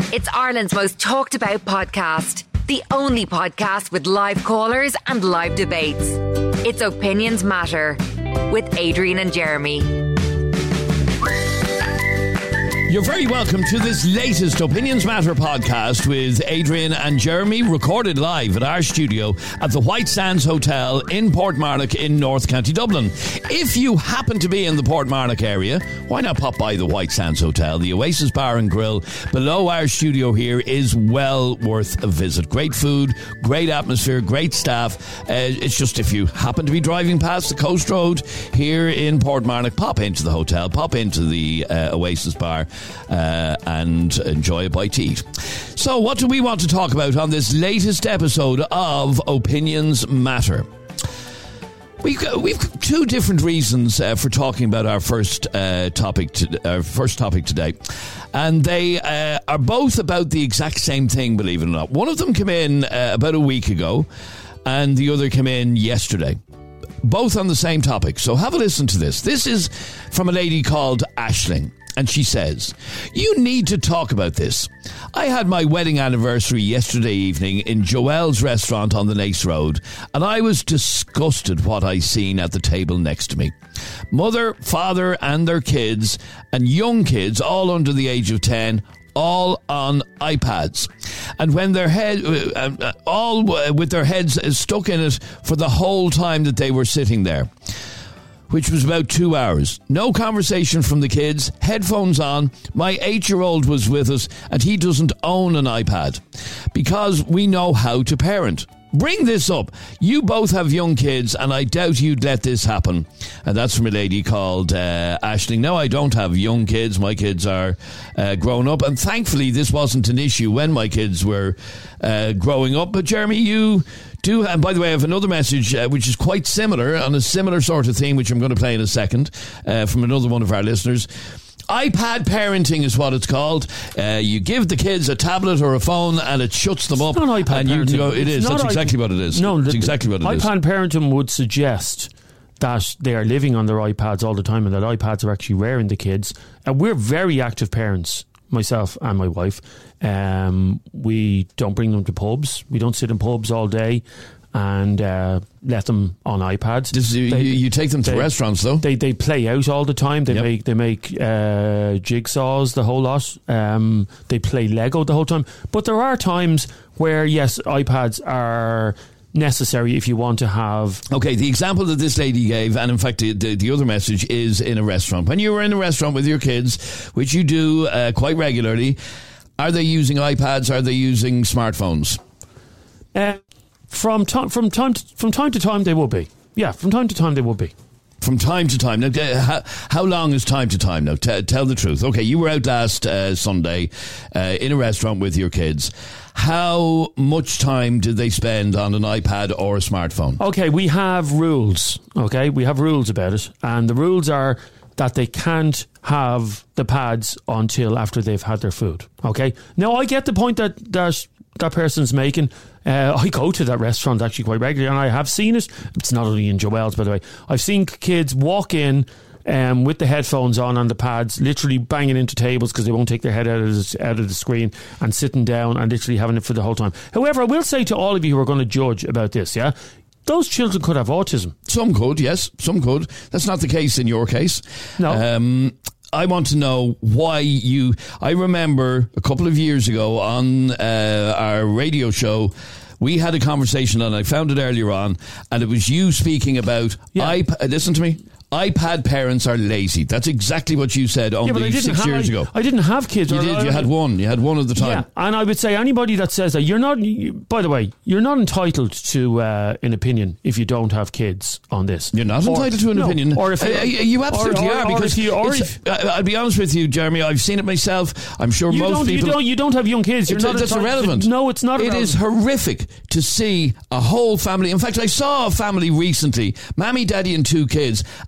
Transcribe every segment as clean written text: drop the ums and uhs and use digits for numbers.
It's Ireland's most talked about podcast. The only podcast with live callers and live debates. It's Opinions Matter with Adrian and Jeremy. You're very welcome to this latest Opinions Matter podcast with Adrian and Jeremy, recorded live at our studio at the White Sands Hotel in Portmarnock in North County Dublin. If you happen to be in the Portmarnock area, why not pop by the White Sands Hotel? The Oasis Bar and Grill below our studio here is well worth a visit. Great food, great atmosphere, great staff. It's just if you happen to be driving past the Coast Road here in Portmarnock, pop into the hotel, pop into the Oasis Bar and enjoy a bite to eat. So what do we want to talk about on this latest episode of Opinions Matter? We've got two different reasons for talking about our first topic today, and they are both about the exact same thing, believe it or not. One of them came in about a week ago, and the other came in yesterday. Both on the same topic. So have a listen to this. This is from a lady called Aisling. And she says, "You need to talk about this. I had my wedding anniversary yesterday evening in Joelle's restaurant on the Nace Road, and I was disgusted what I seen at the table next to me. Mother, father and their kids, and young kids all under the age of 10, all on iPads, and when their head, all with their heads stuck in it for the whole time that they were sitting there, which was about 2 hours. No conversation from the kids, headphones on. My 8-year-old was with us and he doesn't own an iPad because we know how to parent. Bring this up. You both have young kids and I doubt you'd let this happen." And that's from a lady called Aisling. No, I don't have young kids. My kids are grown up, and thankfully this wasn't an issue when my kids were growing up. But Jeremy, you do, and by the way, I have another message which is quite similar, on a similar sort of theme, which I'm going to play in a second, from another one of our listeners. iPad parenting is what it's called. You give the kids a tablet or a phone and it shuts them up. It's not iPad parenting. It is. That's exactly what it is. No, it's exactly what it is. iPad parenting would suggest that they are living on their iPads all the time and that iPads are actually rearing the kids. And we're very active parents, myself and my wife. We don't bring them to pubs. We don't sit in pubs all day and let them on iPads. You take them to restaurants, though. They play out all the time. They make jigsaws, the whole lot. They play Lego the whole time. But there are times where, yes, iPads are necessary if you want to have... Okay, the example that this lady gave, and in fact the other message, is in a restaurant. When you were in a restaurant with your kids, which you do quite regularly, are they using iPads? Are they using smartphones? From time to time, they will be. Yeah, from time to time, they will be. From time to time. Now, how long is time to time now? Tell the truth. Okay, you were out last Sunday in a restaurant with your kids. How much time did they spend on an iPad or a smartphone? Okay, we have rules. Okay, we have rules about it. And the rules are that they can't have the pads until after they've had their food. Okay? Now, I get the point that person's making. I go to that restaurant actually quite regularly and I have seen it. It's not only in Joelle's, by the way. I've seen kids walk in with the headphones on the pads, literally banging into tables because they won't take their head out of the screen, and sitting down and literally having it for the whole time. However, I will say to all of you who are going to judge about this, yeah, those children could have autism. Some could, yes, some could. That's not the case in your case. No. I want to know why you... I remember a couple of years ago on our radio show, we had a conversation, and I found it earlier on, and it was you speaking about... listen to me. iPad parents are lazy. That's exactly what you said only 6 years ago. I didn't have kids. You did. You had one. You had one at the time. Yeah, and I would say anybody that says that, you're not... By the way, you're not entitled to an opinion if you don't have kids on this. You're not entitled to an opinion. Or if you absolutely are, because I'll be honest with you, Jeremy, I've seen it myself. I'm sure most people... You don't have young kids. That's irrelevant. No, it's not irrelevant. It is horrific to see a whole family... In fact, I saw a family recently, mammy, daddy and 2 kids,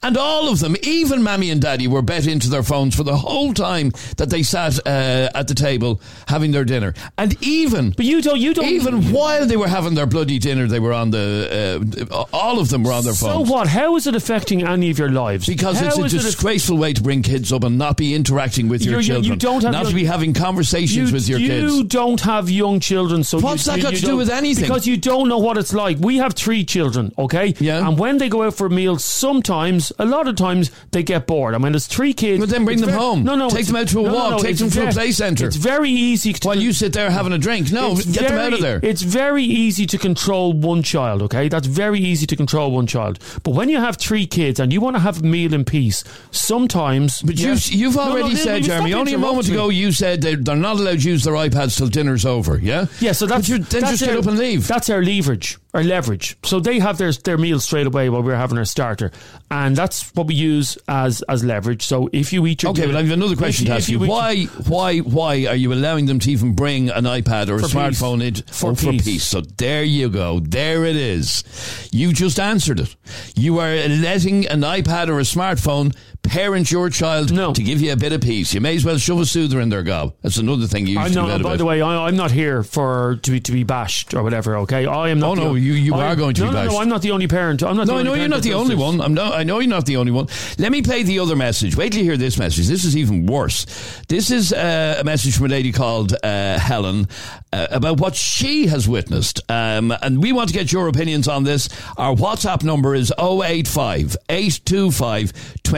And all of them, even Mammy and Daddy, were bet into their phones for the whole time that they sat at the table having their dinner. And even... But you don't... Even while they were having their bloody dinner, they were on the... all of them were on their phones. So what? How is it affecting any of your lives? Because it's a disgraceful way to bring kids up and not be interacting with your children. Not to be having conversations with your kids. You don't have young children, so... What's that got to do with anything? Because you don't know what it's like. We have 3 children, okay? Yeah. And when they go out for meals, sometimes, a lot of times, they get bored. I mean, there's 3 kids... But then bring them home. Take them out to a walk. Take them to a play centre. It's very easy to... While you sit there having a drink. No, get them out of there. It's very easy to control one child, okay? That's very easy to control one child. But when you have 3 kids and you want to have a meal in peace, sometimes... But you've already said, Jeremy, only a moment ago you said they're not allowed to use their iPads till dinner's over, yeah? Yeah, so that's... Then just get up and leave. That's our leverage. So they have their meal straight away while we're having our starter. And that's what we use as leverage. So if you eat your... Okay, dinner, but I have another question to ask you. Why are you allowing them to even bring an iPad or a smartphone in for peace? So there you go. There it is. You just answered it. You are letting an iPad or a smartphone parent your child to give you a bit of peace. You may as well shove a soother in their gob. That's another thing you used to do. By the way, I'm not here to be bashed or whatever, okay? I am not... Oh, no, you are going to be bashed. No, I'm not the only parent. I know you're not the only one. I know you're not the only one. Let me play the other message. Wait till you hear this message. This is even worse. This is a message from a lady called Helen about what she has witnessed. And we want to get your opinions on this. Our WhatsApp number is 085 825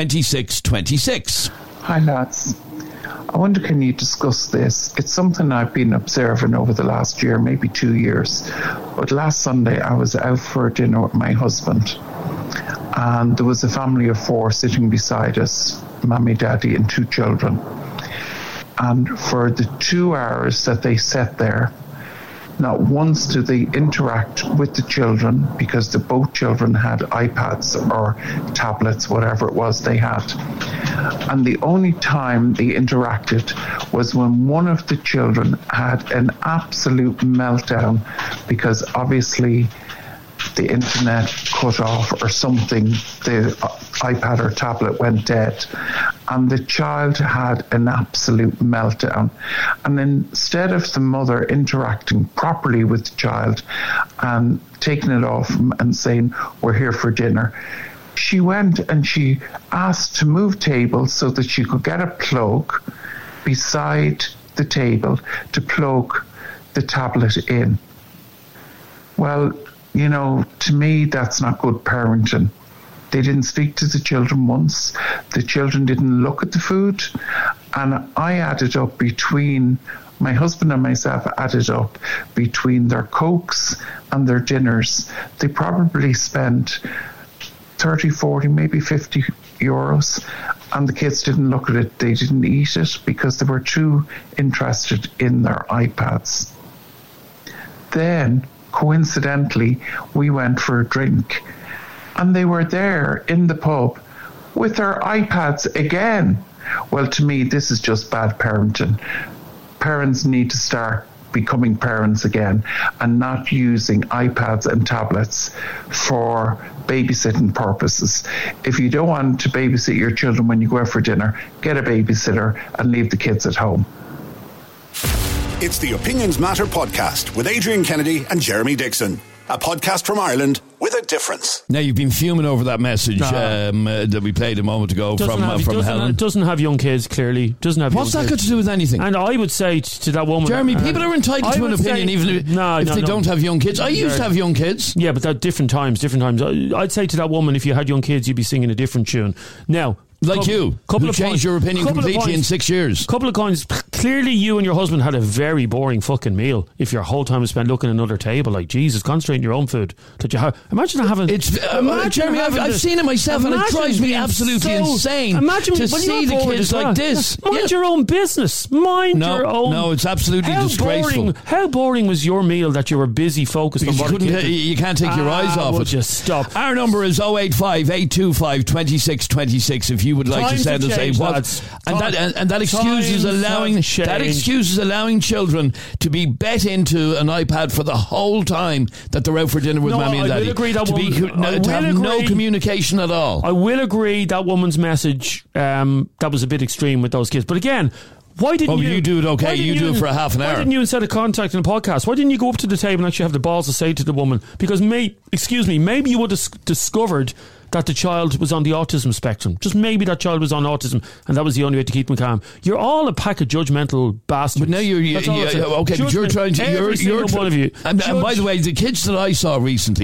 2626. Hi lads. I wonder, can you discuss this? It's something I've been observing over the last year, maybe 2 years. But last Sunday I was out for dinner with my husband, and there was a family of 4 sitting beside us, Mommy, Daddy and 2 children. And for the 2 hours that they sat there, not once did they interact with the children, because both children had iPads or tablets, whatever it was they had. And the only time they interacted was when one of the children had an absolute meltdown, because obviously the internet cut off or something, the iPad or tablet went dead, and the child had an absolute meltdown. And instead of the mother interacting properly with the child and taking it off and saying, we're here for dinner, she went and she asked to move tables so that she could get a plug beside the table to plug the tablet in. Well, you know, to me, that's not good parenting. They didn't speak to the children once. The children didn't look at the food. And I added up between, my husband and myself added up between their Cokes and their dinners. They probably spent 30, 40, maybe 50 euros. And the kids didn't look at it. They didn't eat it because they were too interested in their iPads. Then, coincidentally, we went for a drink, and they were there in the pub with their iPads again. Well, to me, this is just bad parenting. Parents need to start becoming parents again and not using iPads and tablets for babysitting purposes. If you don't want to babysit your children when you go out for dinner, get a babysitter and leave the kids at home. It's the Opinions Matter podcast with Adrian Kennedy and Jeremy Dixon. A podcast from Ireland with a difference. Now, you've been fuming over that message that we played a moment ago from Helen. Doesn't have young kids, clearly. What's that got to do with anything? And I would say to that woman... Jeremy, people are entitled to an opinion even if they don't have young kids. I used to have young kids. Yeah, but at different times. I'd say to that woman, if you had young kids, you'd be singing a different tune. Now... Like who changed your opinion completely in 6 years. Couple of coins. Clearly you and your husband had a very boring fucking meal if your whole time was spent looking at another table. Like, Jesus, concentrate on your own food. Imagine having... Jeremy, I've seen it myself, and it drives me absolutely insane to see the kids like this. Mind your own business. Your own... No, it's absolutely disgraceful. How boring was your meal that you were busy focused on what you can't take your eyes off it. Just stop. Our number is 085 825 2626 if you you would like to Times send have us a changed, what? lads. And that excuses allowing children to be bet into an iPad for the whole time that they're out for dinner with Mammy and Daddy. I will agree that to have no communication at all. I will agree that woman's message that was a bit extreme with those kids. But again, why didn't you do it okay? You do it for a half an hour. Why didn't you, instead of contacting a podcast, why didn't you go up to the table and actually have the balls to say to the woman? Because maybe you would have discovered that the child was on the autism spectrum. Just maybe that child was on autism, and that was the only way to keep them calm. You're all a pack of judgmental bastards. But now you're okay. But you're trying to. You're one of you. And by the way, the kids that I saw recently,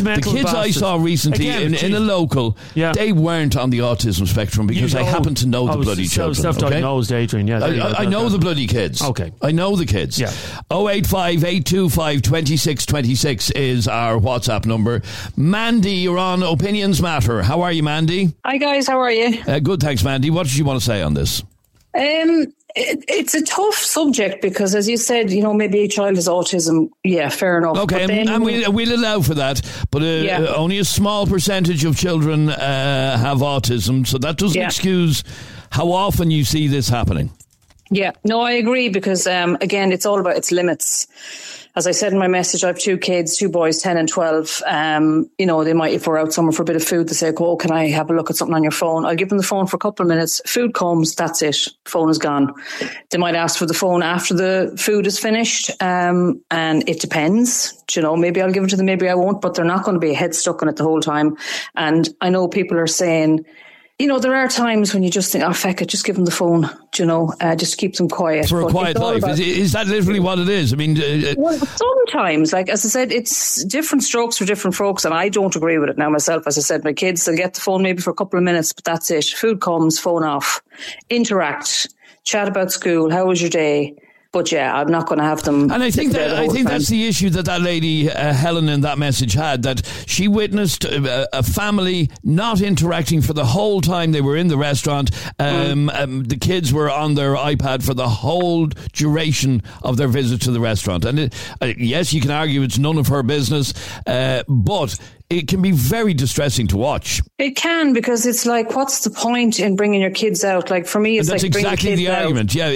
in a local, they weren't on the autism spectrum because I happen to know the bloody children. Self-diagnosed, Adrian. Yeah, I know the bloody kids. Okay, I know the kids. Yeah. 085 825 2626 is our WhatsApp number. Mandy, you're on Opinions Matter. How are you, Mandy? Hi guys, how are you? Good, thanks, Mandy. What did you want to say on this? It's a tough subject because, as you said, maybe a child has autism. Yeah, fair enough. Okay, and we'll allow for that, but only a small percentage of children have autism, so that doesn't excuse how often you see this happening. Yeah, no, I agree because, again, it's all about its limits. As I said in my message, I have 2 kids, 2 boys, 10 and 12. They might, if we're out somewhere for a bit of food, they say, "Oh, can I have a look at something on your phone?" I'll give them the phone for a couple of minutes. Food comes, that's it. Phone is gone. They might ask for the phone after the food is finished. And it depends. Maybe I'll give it to them, maybe I won't, but they're not going to be head stuck on it the whole time. And I know people are saying, there are times when you just think, "Oh, feck it, just give them the phone," just keep them quiet. For a quiet life. Is that literally what it is? I mean... well, sometimes, as I said, it's different strokes for different folks, and I don't agree with it now myself. As I said, my kids, they'll get the phone maybe for a couple of minutes, but that's it. Food comes, phone off. Interact. Chat about school. How was your day? But yeah, I'm not going to have them. And I think that's the issue that lady Helen in that message had, that she witnessed a family not interacting for the whole time they were in the restaurant. The kids were on their iPad for the whole duration of their visit to the restaurant. And yes, you can argue it's none of her business, but it can be very distressing to watch. It can, because it's like, what's the point in bringing your kids out? Like, for me, it's that's like exactly the argument. Yeah,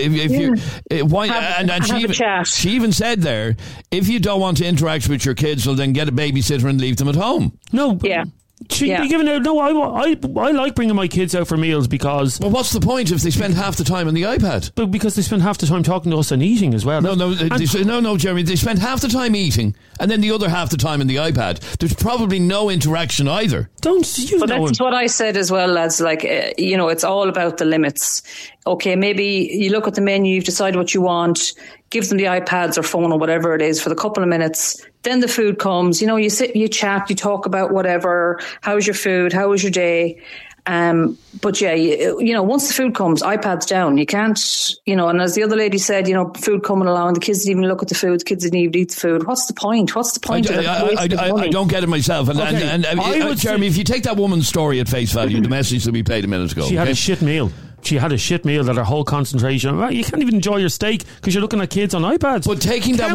she even said there, if you don't want to interact with your kids, well, then get a babysitter and leave them at home. No, yeah. Be given out. No, I like bringing my kids out for meals because... Well, what's the point if they spend half the time on the iPad? But because they spend half the time talking to us and eating as well. No, Jeremy. They spend half the time eating and then the other half the time on the iPad. There's probably no interaction either. That's what I said as well, lads. Like, it's all about the limits. Okay, maybe you look at the menu, you've decided what you want, give them the iPads or phone or whatever it is for the couple of minutes. Then the food comes, you sit, you chat, you talk about whatever. How's your food? How was your day? But yeah, once the food comes, iPad's down. You can't, and as the other lady said, food coming along, the kids didn't even look at the food, the kids didn't even eat the food. What's the point? I don't get it myself. And Jeremy, if you take that woman's story at face value, the message that we played a minute ago. She had a shit meal. She had a shit meal that her whole concentration... You can't even enjoy your steak because you're looking at kids on iPads. But taking that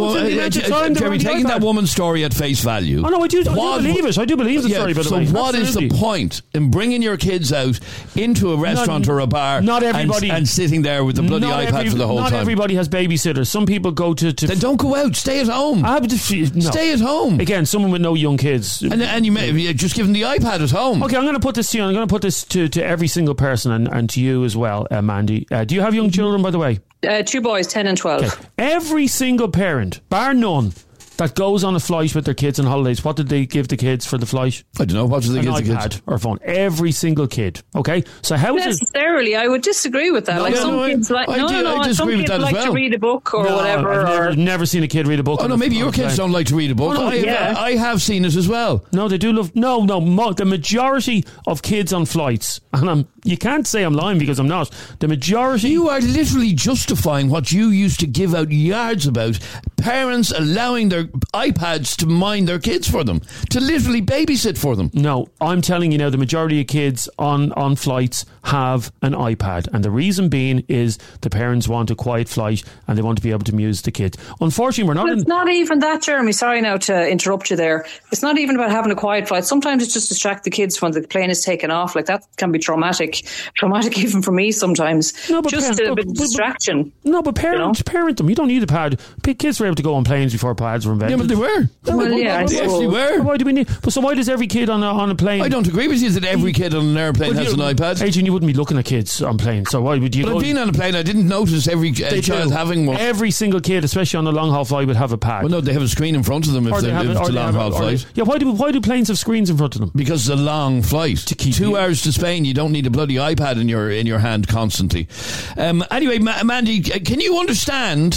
woman's story at face value... Oh, no, I do believe it. I do believe the story, by the way. So what is the point in bringing your kids out into a restaurant or a bar and sitting there with the bloody iPad for the whole time? Not everybody has babysitters. Some people go to... Then don't go out. Stay at home. Stay at home. Again, someone with no young kids. And you may just give them the iPad at home. Okay, I'm going to put this to you. I'm going to put this to every single person and to you as well, Mandy. Do you have young children, by the way? 2 boys, 10 and 12. Okay. Every single parent, bar none, that goes on a flight with their kids on holidays, what did they give the kids for the flight? I don't know. What did they give the kids? An iPad or a phone. Every single kid. Okay? So how is it... Necessarily, I would disagree with that. Some kids like... Some kids like to read a book or whatever. I've never seen a kid read a book. Oh, no, maybe your kids don't like to read a book. I have seen it as well. No, they do love... No, the majority of kids on flights, and you can't say I'm lying because I'm not. The majority... You are literally justifying what you used to give out yards about, parents allowing their iPads to mind their kids for them, to literally babysit for them. No, I'm telling you now, the majority of kids on flights have an iPad, and the reason being is the parents want a quiet flight and they want to be able to amuse the kids. Unfortunately, we're not. Well, it's not even that, Jeremy. Sorry now to interrupt you there. It's not even about having a quiet flight. Sometimes it's just distract the kids when the plane is taken off. Like, that can be traumatic even for me sometimes. No, but just a bit of distraction. No, but parent them. You don't need a pad. Kids were able to go on planes before pads were invented. Yeah, but they were. They actually were. Why do we need? But so why does every kid on a plane? I don't agree with you that every kid on an airplane has an iPad. Adrian, you wouldn't be looking at kids on planes, so why would you? But I've been on a plane. I didn't notice every child having one. Every single kid, especially on a long haul flight, would have a pad. Well, no, they have a screen in front of them if it's a long haul flight. Yeah, why do planes have screens in front of them? Because it's a long flight. To keep 2 hours to Spain, you don't need a bloody iPad in your hand constantly. Anyway, Mandy, can you understand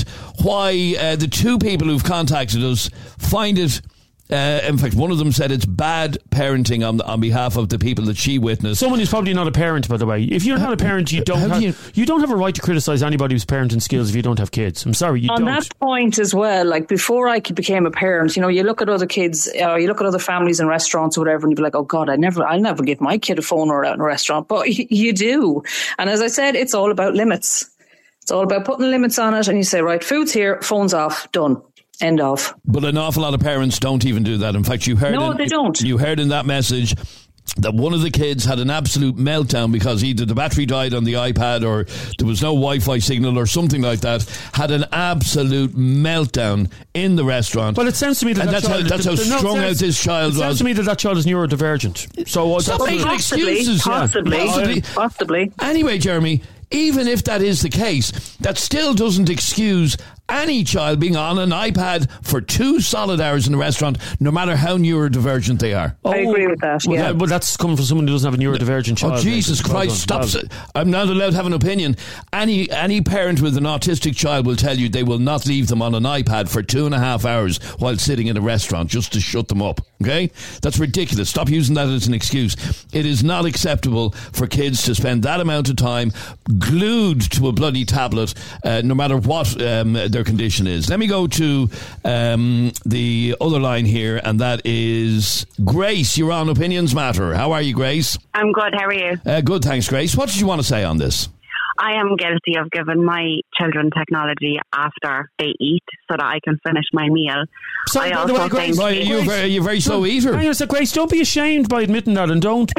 why the two people who've contacted us find it? In fact, one of them said it's bad parenting on behalf of the people that she witnessed. Someone who's probably not a parent, by the way. If you're not a parent, you don't have a right to criticise anybody who's parenting skills if you don't have kids. I'm sorry, you don't. On that point as well, like before I became a parent, you look at other kids, you look at other families in restaurants or whatever, and you'd be like, oh God, I'll never give my kid a phone or out in a restaurant. But you do. And as I said, it's all about limits. It's all about putting limits on it, and you say, right, food's here, phone's off, done. End of. But an awful lot of parents don't even do that. In fact, they don't. You heard in that message that one of the kids had an absolute meltdown because either the battery died on the iPad or there was no Wi-Fi signal or something like that. Had an absolute meltdown in the restaurant. Well, it sounds to me that that's how strung out this child was. It sounds to me that child is neurodivergent. So stop making excuses. Possibly. Anyway, Jeremy, even if that is the case, that still doesn't excuse any child being on an iPad for 2 solid hours in a restaurant, no matter how neurodivergent they are. I agree with that, yeah. But that's coming from someone who doesn't have a neurodivergent child. Oh, Jesus Christ, stop. I'm not allowed to have an opinion. Any parent with an autistic child will tell you they will not leave them on an iPad for 2.5 hours while sitting in a restaurant just to shut them up. Okay? That's ridiculous. Stop using that as an excuse. It is not acceptable for kids to spend that amount of time glued to a bloody tablet, no matter what their condition is. Let me go to the other line here, and that is Grace. You're on Opinions Matter. How are you, Grace? I'm good. How are you? Good, thanks, Grace. What did you want to say on this? I am guilty of giving my children technology after they eat so that I can finish my meal. So, by the way, Grace, you're a very slow eater. Hang on a sec, Grace, don't be ashamed by admitting that, and don't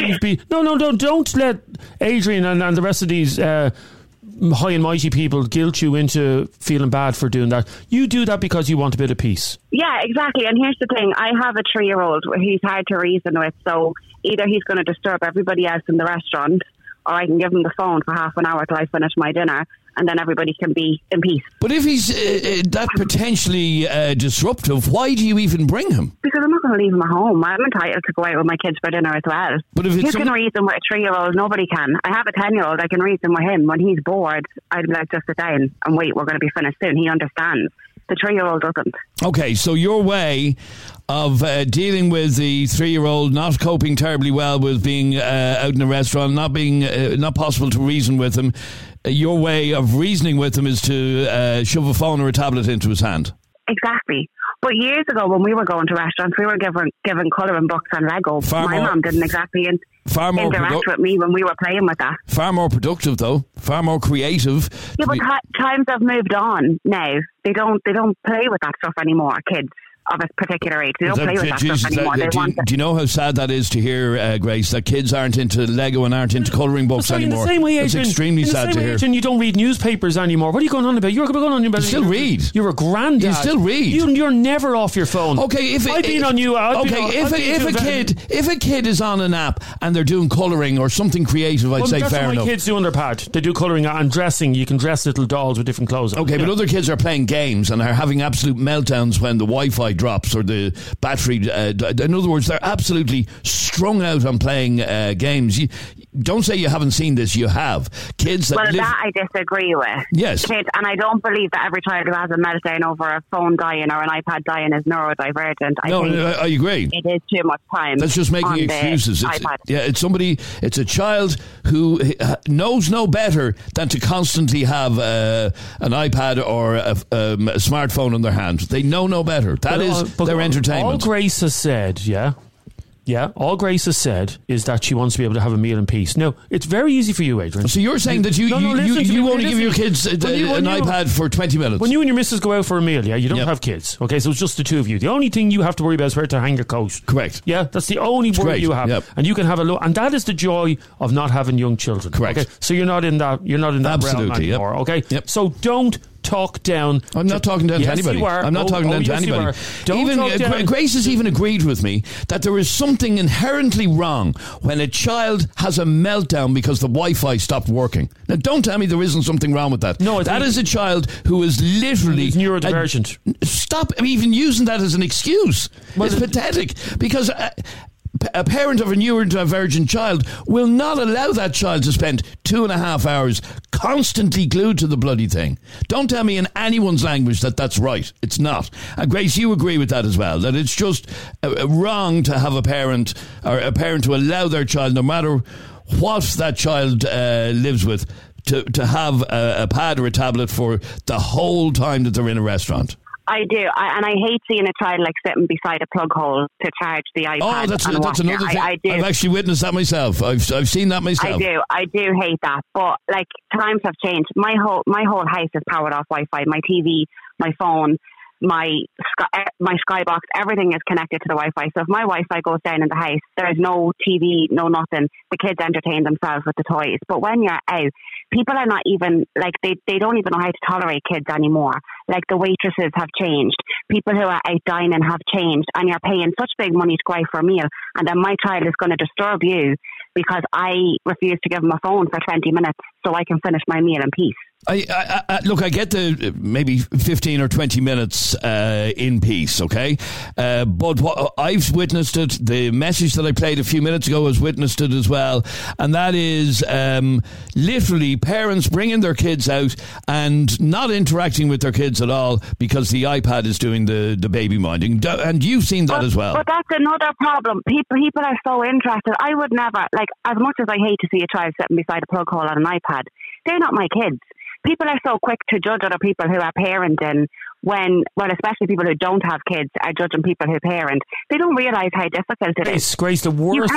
let Adrian and the rest of these high and mighty people guilt you into feeling bad for doing that. You do that because you want a bit of peace. Yeah, exactly. And here's the thing. I have a 3-year-old where he's hard to reason with. So either he's going to disturb everybody else in the restaurant, or I can give him the phone for half an hour till I finish my dinner, and then everybody can be in peace. But if he's that potentially disruptive, why do you even bring him? Because I'm not going to leave him at home. I'm entitled to go out with my kids for dinner as well. But if you can reason with a 3-year-old, nobody can. I have a 10-year-old, I can reason with him. When he's bored, I'd be like, just sit down and wait, we're going to be finished soon. He understands. The 3-year-old doesn't. Okay, so your way of dealing with the 3-year-old not coping terribly well with being out in a restaurant, not possible to reason with him, your way of reasoning with him is to shove a phone or a tablet into his hand. Exactly. But years ago, when we were going to restaurants, we were given colouring books and Lego. My mum didn't exactly interact with me when we were playing with that. Far more productive, though. Far more creative. Yeah, but times have moved on now. They don't play with that stuff anymore, kids of a particular age. They don't play with that stuff anymore. Do you know how sad that is to hear, Grace, that kids aren't into Lego and aren't into colouring books anymore? In the same way, Adrian, it's extremely sad to hear. Adrian, you don't read newspapers anymore. What are you going on about? You're going on about. You still read. You're a granddad. You still read. You're never off your phone. Okay, if a kid is on an app and they're doing colouring or something creative, I'd say fair enough. That's what my kids do on their pad. They do colouring and dressing. You can dress little dolls with different clothes on. Okay, but other kids are playing games and are having absolute meltdowns when the Wi-Fi drops or the battery. In other words, they're absolutely strung out on playing games. don't say you haven't seen this. You have kids that Well, live. that I disagree with. Yes. Kids, and I don't believe that every child who has a meltdown over a phone dying or an iPad dying is neurodivergent. I think I agree. it is too much time. That's just making on the excuses. iPad. It's a child who knows no better than to constantly have an iPad or a smartphone in their hand. They know no better. That is their entertainment. All Grace has said, all Grace has said is that she wants to be able to have a meal in peace. Now, it's very easy for you, Adrian. So you're saying that you only give your kids an iPad for 20 minutes? When you and your missus go out for a meal, you don't have kids. Okay, so it's just the two of you. The only thing you have to worry about is where to hang your coat. Correct. Yeah, that's the only worry you have. Yep. And you can have a look. And that is the joy of not having young children. Correct. Okay? So you're not in that realm anymore. Yep. Okay? Yep. So don't talk down. I'm not talking down to anybody. I'm not talking down to anybody. Even Grace has even agreed with me that there is something inherently wrong when a child has a meltdown because the Wi-Fi stopped working. Now, don't tell me there isn't something wrong with that. No, that is a child who is literally neurodivergent. Stop even using that as an excuse. It's pathetic because. A parent of a neurodivergent child will not allow that child to spend 2.5 hours constantly glued to the bloody thing. Don't tell me in anyone's language that that's right. It's not. And Grace, you agree with that as well, that it's just wrong to have a parent to allow their child, no matter what that child lives with, to have a pad or a tablet for the whole time that they're in a restaurant. I do, and I hate seeing a child sitting beside a plug hole to charge the iPad. Oh, that's another thing. I do. I've actually witnessed that myself. I've seen that myself. I do hate that. But times have changed. My whole house is powered off Wi-Fi. My TV, my phone, my Skybox, everything is connected to the Wi-Fi. So if my Wi-Fi goes down in the house, there's no TV, no nothing. The kids entertain themselves with the toys. But when you're out, people are not even, they don't even know how to tolerate kids anymore. The waitresses have changed. People who are out dining have changed. And you're paying such big money to go out for a meal. And then my child is going to disturb you because I refuse to give them a phone for 20 minutes so I can finish my meal in peace. Look, I get the maybe 15 or 20 minutes in peace, okay? But what I've witnessed it, the message that I played a few minutes ago has witnessed it as well, and that is literally parents bringing their kids out and not interacting with their kids at all because the iPad is doing the baby minding, and you've seen that as well. But that's another problem. People are so interested. I would never, as much as I hate to see a child sitting beside a plug hole on an iPad, they're not my kids. People are so quick to judge other people who are parenting especially people who don't have kids are judging people who parent. They don't realise how difficult it is. Grace, the most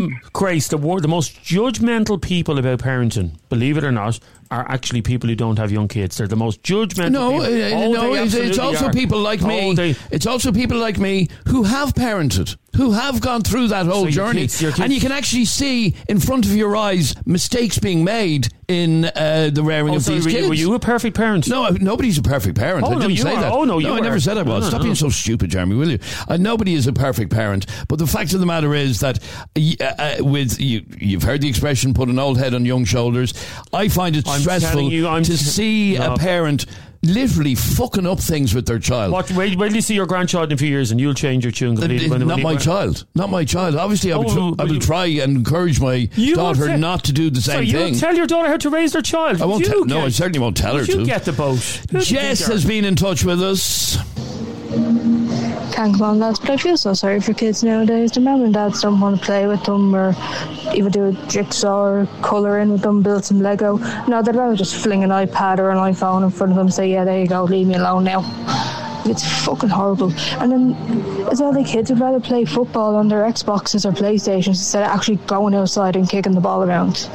judgmental people about parenting, believe it or not, are actually people who don't have young kids. They're the most judgmental people. It's also people like me. It's also people like me who have parented, who have gone through that whole journey. And you can actually see in front of your eyes mistakes being made in the rearing of these kids. Were you a perfect parent? No, nobody's a perfect parent. I didn't say that. Oh, no, I never said I was. Stop being so stupid, Jeremy, will you? Nobody is a perfect parent. But the fact of the matter is that you've heard the expression, put an old head on young shoulders. I find it stressful to see a parent literally fucking up things with their child. Wait till you see your grandchild in a few years and you'll change your tune completely. Not my child. Obviously, I will try and encourage my daughter not to do the same thing. You'll tell your daughter how to raise their child. I won't. I certainly won't tell her to. You get the boat. Jess has been in touch with us. Can't come on, lads, but I feel so sorry for kids nowadays. Their mum and dads don't want to play with them or even do a jigsaw or colour in with them, build some Lego. No, they'd rather just fling an iPad or an iPhone in front of them and say, yeah, there you go, leave me alone now. It's fucking horrible. And then as well, the kids would rather play football on their Xboxes or PlayStations instead of actually going outside and kicking the ball around.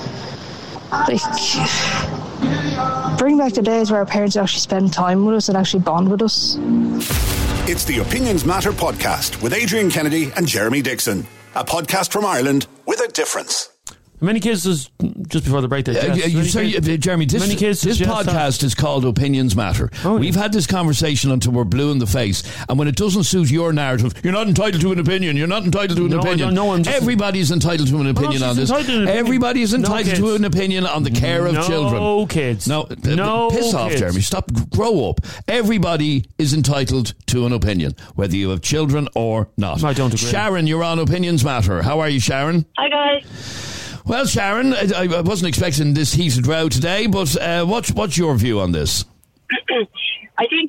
Bring back the days where our parents actually spend time with us and actually bond with us. It's the Opinions Matter podcast with Adrian Kennedy and Jeremy Dixon. A podcast from Ireland with a difference. Many kids, just before the break, Jeremy, this podcast is called Opinions Matter. We've had this conversation until we're blue in the face, and when it doesn't suit your narrative, you're not entitled to an opinion. You're not entitled to an opinion. Everybody's entitled to an opinion on this. Everybody is entitled to an opinion on the care of children. No kids. No, piss off, Jeremy. Stop. Grow up. Everybody is entitled to an opinion, whether you have children or not. I don't agree. Sharon, you're on Opinions Matter. How are you, Sharon? Hi, guys. Well, Sharon, I wasn't expecting this heated row today, but what's your view on this? I think,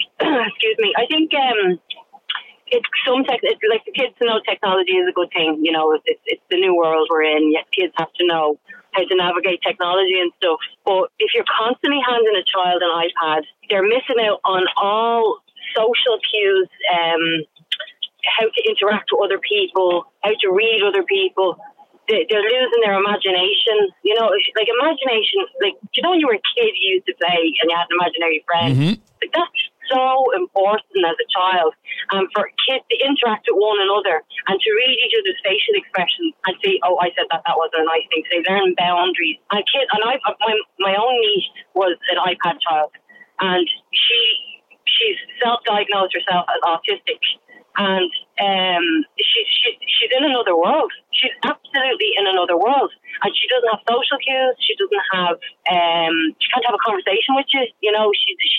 it's like the kids to know technology is a good thing. You know, it's the new world we're in. Yet kids have to know how to navigate technology and stuff. But if you're constantly handing a child an iPad, they're missing out on all social cues, how to interact with other people, how to read other people. They're losing their imagination. You know, like imagination, like, you know, when you were a kid, you used to play and you had an imaginary friend. Mm-hmm. Like, that's so important as a child. For kids to interact with one another and to read each other's facial expressions and say, oh, I said that wasn't a nice thing. So they learn boundaries. My own niece was an iPad child, and she's self-diagnosed herself as autistic. And she's in another world. She's absolutely in another world, and she doesn't have social cues. She doesn't have. She can't have a conversation with you. You know,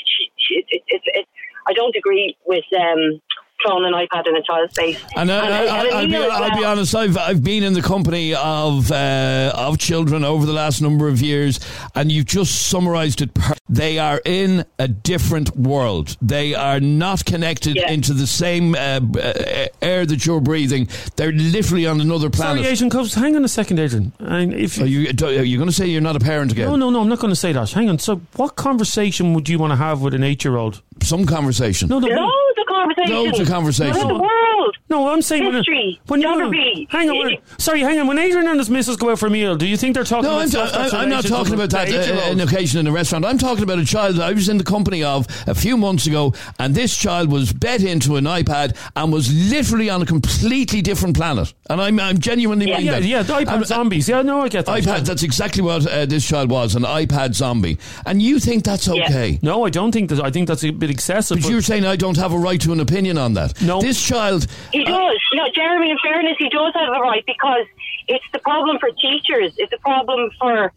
I don't agree with throwing an iPad in a child's face. And I'll be honest. I've been in the company of children over the last number of years, and you've just summarised it. They are in a different world. They are not connected into the same air that you're breathing. They're literally on another planet. Sorry, Adrian Cubs, hang on a second, Adrian. Are you going to say you're not a parent again? No, I'm not going to say that. Hang on. So what conversation would you want to have with an 8-year-old? Some conversation. Loads of conversation. No. The world. No, I'm saying history, geography. Hang on. When Adrian and his missus go out for a meal, do you think they're talking about stuff? I'm not talking about that an occasion in a restaurant. I'm talking about a child that I was in the company of a few months ago, and this child was bet into an iPad and was literally on a completely different planet. And I'm genuinely mean that. Yeah, the iPad zombies. Yeah, no, I get that. iPad, that's exactly what this child was, an iPad zombie. And you think that's okay? Yeah. No, I don't think that. I think that's a bit excessive. But you're saying I don't have a right to an opinion on that. No. This child... He does. No, Jeremy, in fairness, he does have a right, because it's the problem for teachers. It's a problem for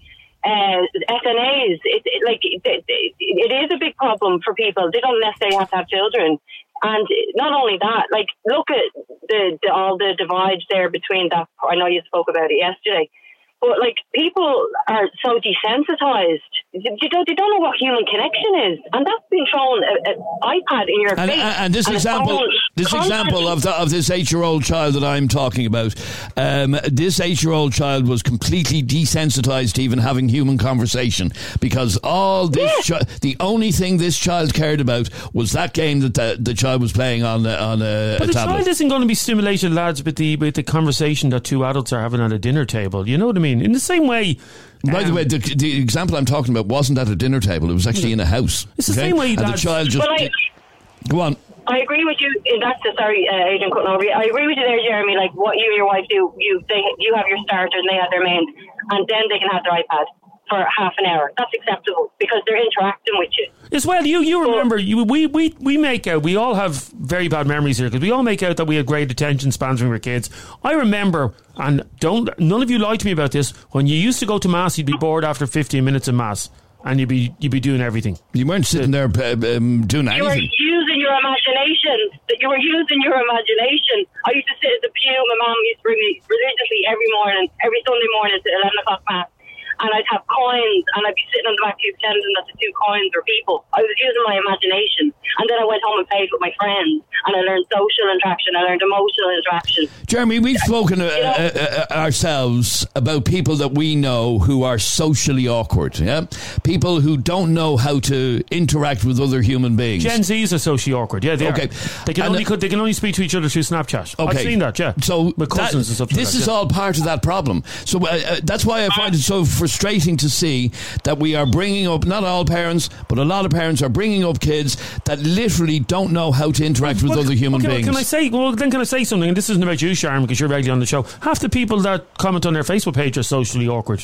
SNAs. It is a big problem for people. They don't necessarily have to have children. And not only that, like, look at all the divides there between that. I know you spoke about it yesterday. But, like, people are so desensitized. They don't know what human connection is. And that's been thrown an iPad in your face. And this example of this 8-year-old child that I'm talking about, this 8-year-old child was completely desensitized to even having human conversation, because the only thing this child cared about was that game that the child was playing on a tablet. But the child isn't going to be stimulated, lads, with the conversation that two adults are having at a dinner table. You know what I mean? In the same way. By the way, the example I'm talking about wasn't at a dinner table. It was actually in a house. It's the same way. And the child just... Go on. I agree with you. Sorry, Adrian, cutting over you. I agree with you there, Jeremy. Like, what you and your wife do, you have your starters and they have their mains, and then they can have their iPad for half an hour. That's acceptable, because they're interacting with you. As well, you remember, we make out, we all have very bad memories here, because we all make out that we had great attention spans when we were kids. I remember, and none of you lie to me about this, when you used to go to Mass, you'd be bored after 15 minutes of Mass, and you'd be doing everything. You weren't sitting there doing anything. You were using your imagination. I used to sit at the pew. My mum used to bring me religiously every Sunday morning to 11 o'clock Mass. And I'd have coins, and I'd be sitting on the back pew pretending that the 2 coins were people. I was using my imagination. And then I went home and played with my friends, and I learned social interaction, I learned emotional interaction. Jeremy, we've spoken ourselves about people that we know who are socially awkward, yeah? People who don't know how to interact with other human beings. Gen Zs are socially awkward, yeah, they are. They can only speak to each other through Snapchat. Okay. I've seen that, yeah. So with cousins and stuff like that. This is all part of that problem. So that's why I find it so frustrating to see that we are bringing up, not all parents, but a lot of parents are bringing up kids that literally don't know how to interact with other human beings. Can I say something? And this isn't about you, Sharon, because you're regularly on the show. Half the people that comment on their Facebook page are socially awkward.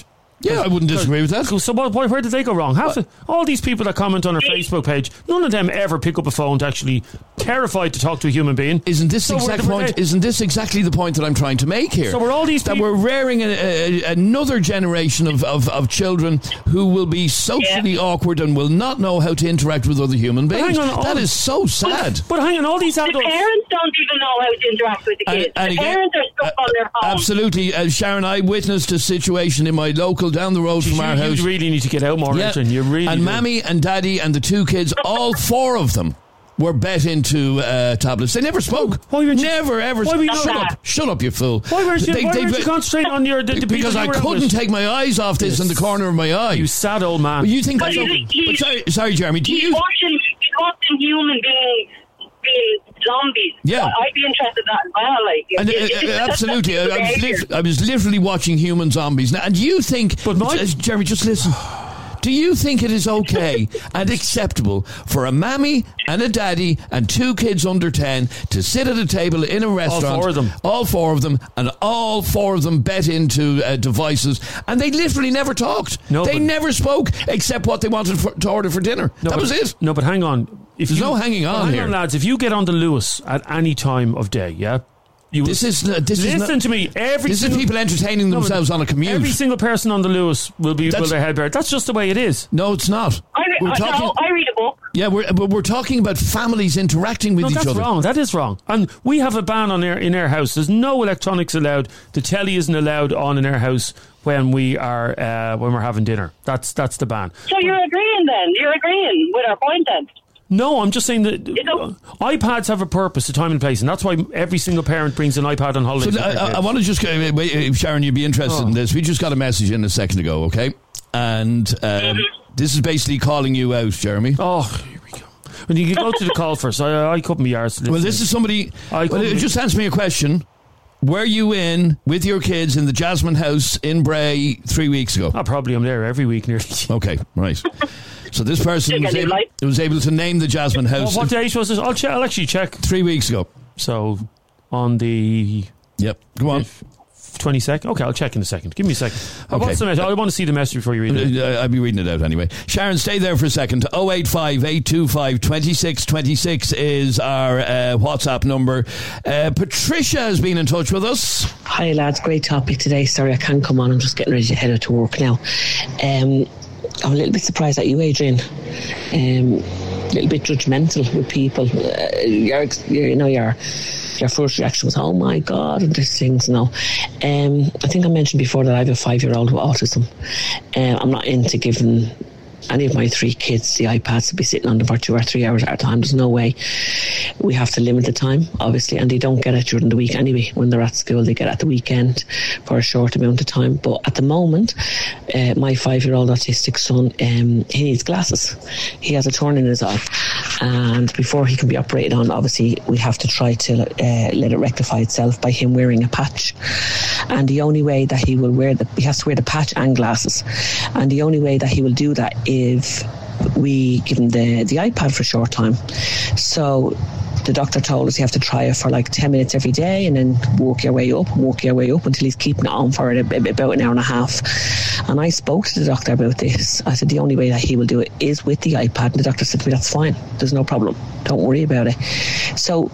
Yeah, I wouldn't disagree with that. So where did they go wrong? All these people that comment on our Facebook page, none of them ever pick up a phone to actually terrified to talk to a human being. Isn't this exactly the point that I'm trying to make here? So we're all these that we're rearing another generation of children who will be socially awkward and will not know how to interact with other human beings. That is so sad. But hang on, all these adults... The parents don't even know how to interact with the kids. The parents are stuck on their phones. Absolutely. Sharon, I witnessed a situation in my local down the road from our house. You really need to get out more, Adrian. You really and do. Mammy and Daddy and the two kids, all four of them, were bet into tablets. They never spoke. Never ever. Shut up, you fool. Why weren't you concentrating on your the because I couldn't take my eyes off this in the corner of my eye. You sad old man. You think that's sorry, Jeremy. He's watching human beings being zombies. Yeah, I'd be interested in that as well. Absolutely. I was literally watching human zombies. Now, and you think, Jeremy, just listen. Do you think it is okay and acceptable for a mammy and a daddy and two kids under 10 to sit at a table in a restaurant? All four of them. And all four of them bet into devices. And they literally never talked. They never spoke except what they wanted to order for dinner. That was it. No, but hang on. There's no hanging on here. Hang on, lads. If you get on the Lewis at any time of day, yeah? Listen to me. This is people entertaining themselves on a commute. Every single person on the Lewis will their head bare. That's just the way it is. No, it's not. I read a book. Yeah, we're talking about families interacting with each other. That's wrong. That is wrong. And we have a ban in our house. There's no electronics allowed. The telly isn't allowed on in our house when we're having dinner. That's the ban. So you're agreeing then? You're agreeing with our point then? No, I'm just saying that iPads have a purpose, a time and place, and that's why every single parent brings an iPad on holiday. So I want to just, Sharon, you'd be interested in this. We just got a message in a second ago, okay? And this is basically calling you out, Jeremy. Oh, here we go. When you go to the call first, I couldn't be arsed. Well, this is somebody... just answer me a question. Were you in with your kids in the Jasmine House in Bray 3 weeks ago? Probably I'm there every week nearly. Okay, right. So this person was able to name the Jasmine House. What date was this? I'll actually check. 3 weeks ago. So on the... Yep, go on. 22nd? Okay, I'll check in a second. Give me a second. Okay. What's the message? I want to see the message before you read it. I'll be reading it out anyway. Sharon, stay there for a second. 085-825-2626 is our WhatsApp number. Patricia has been in touch with us. Hi lads, great topic today. Sorry I can't come on. I'm just getting ready to head out to work now. I'm a little bit surprised at you, Adrian. A little bit judgmental with people. Your first reaction was, oh my God, and these things, I think I mentioned before that I have a 5-year-old with autism. I'm not into giving any of my 3 kids the iPads to be sitting on them for 2 or 3 hours at a time. There's no way. We have to limit the time, obviously, and they don't get it during the week anyway. When they're at school, they get it at the weekend for a short amount of time. But at the moment, my 5-year-old autistic son, he needs glasses. He has a turn in his eye, and before he can be operated on, obviously, we have to try to let it rectify itself by him wearing a patch. And the only way that he will he has to wear the patch and glasses. And the only way that he will do that if we give him the iPad for a short time. So the doctor told us you have to try it for like 10 minutes every day and then walk your way up until he's keeping it on for about an hour and a half. And I spoke to the doctor about this. I said the only way that he will do it is with the iPad. And the doctor said to me, that's fine. There's no problem. Don't worry about it. So,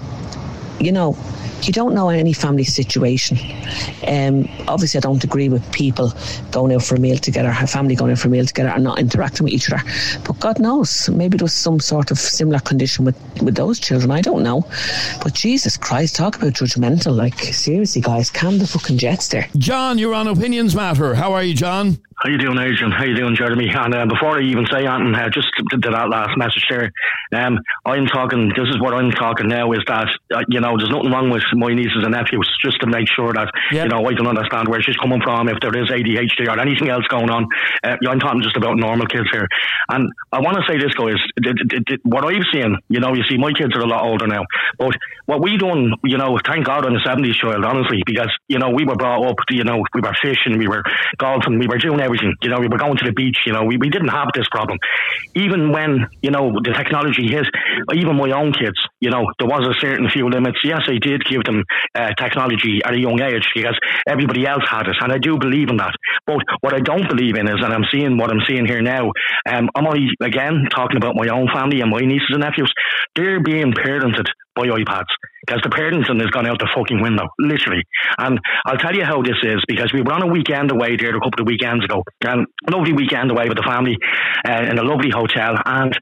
you don't know any family situation. Obviously, I don't agree with people going out for a meal together, a family going out for a meal together and not interacting with each other. But God knows, maybe there was some sort of similar condition with those children. I don't know. But Jesus Christ, talk about judgmental. Like, seriously, guys, calm the fucking jets there. John, you're on Opinions Matter. How are you, John? How you doing, Adrian? How you doing, Jeremy? And before I even say anything, just to that last message there, this is what I'm talking now, is that, there's nothing wrong with my nieces and nephews, just to make sure that, I can understand where she's coming from, if there is ADHD or anything else going on. I'm talking just about normal kids here. And I want to say this, guys, what I've seen, you see, my kids are a lot older now, but what we done, thank God I'm a 70s child, honestly, because, we were brought up, we were fishing, we were golfing, we were doing everything, we were going to the beach, we didn't have this problem. Even when, the technology hit, even my own kids, you know, there was a certain few limits. Yes, I did give them technology at a young age because everybody else had it, and I do believe in that. But what I don't believe in is, and I'm seeing what I'm seeing here now, I'm only, again, talking about my own family and my nieces and nephews. They're being parented by iPads because the parenting has gone out the fucking window, literally. And I'll tell you how this is, because we were on a weekend away there a couple of weekends ago, and a lovely weekend away with the family in a lovely hotel, and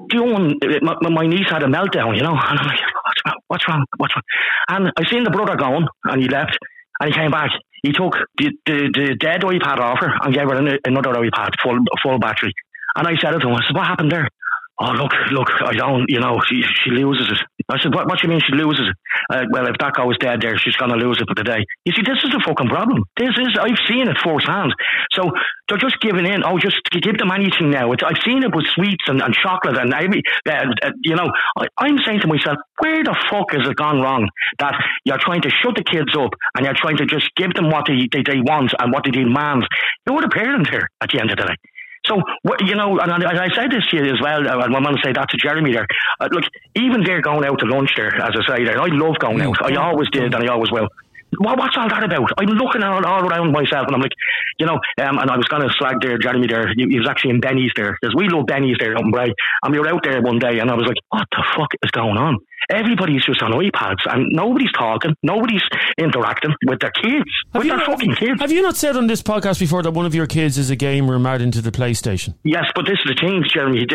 my niece had a meltdown, you know, and I'm like, what's wrong? And I seen the brother going, and he left, and he came back. He took the dead iPad off her and gave her another iPad, full battery. And I said to him, I said, what happened there? Oh, look, I don't, you know, she loses it. I said, what do you mean she loses it? Well, if that goes dead there, she's going to lose it for the day. You see, this is a fucking problem. I've seen it firsthand. So they're just giving in. Oh, just give them anything now. I've seen it with sweets and chocolate and you know, I'm saying to myself, where the fuck has it gone wrong that you're trying to shut the kids up and you're trying to just give them what they want and what they demand? You're the parent here at the end of the day. So, you know, and I said this to you as well, I'm going to say that to Jeremy there. Look, even they're going out to lunch there, as I say there. I love going out. I always did, and I always will. What's all that about? I'm looking all around myself, and I'm like, you know, and I was going to slag there, Jeremy there. He was actually in Benny's there, because we love Benny's there out in Bray. And we were out there one day, and I was like, what the fuck is going on? Everybody's just on iPads, and nobody's talking, nobody's interacting with their kids, fucking kids. Have you not said on this podcast before that one of your kids is a gamer mad into the PlayStation? Yes, but this is the thing, Jeremy,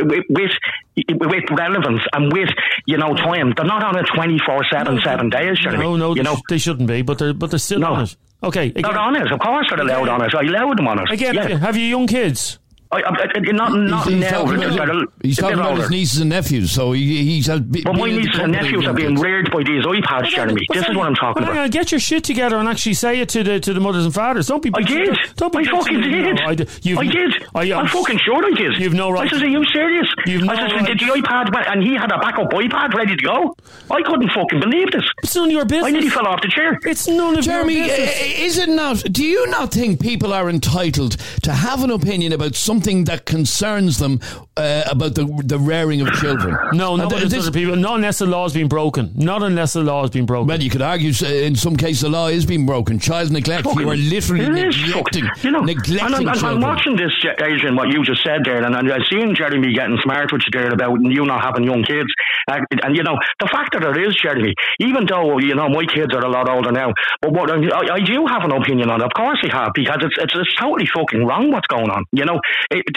with relevance and with, you know, time. They're not on it 24/7, 7 days, Jeremy. No, you know? They shouldn't be, but they're still on it. Okay. Again, they're on it, of course they're allowed on it. I allowed them on it. Again, have you young kids? Not now. He's talking about his nieces and nephews, so he's but my nieces and nephews are being reared by these iPads, Jeremy. This is what I'm talking about. Get your shit together and actually say it to the mothers and fathers. Don't be. I did. I fucking did. I did. I'm fucking sure I did. You've no right. I said, are you serious? I said, did the iPad, and he had a backup iPad ready to go. I couldn't fucking believe this. It's none of your business. I nearly fell off the chair. It's none of Jeremy, your business. Is it not? Do you not think people are entitled to have an opinion about something that concerns them about the rearing of children? No, not unless the law's been broken. Not unless the law's been broken. Well, you could argue in some cases the law is being broken. Child neglect. You are literally neglecting children. I'm watching this, Adrian, what you just said there, and I'm seeing Jeremy getting smart with you there about you not having young kids. And you know, the fact that it is, Jeremy, even though, you know, my kids are a lot older now, but what I do have an opinion on it. Of course I have, because it's totally fucking wrong what's going on. You know,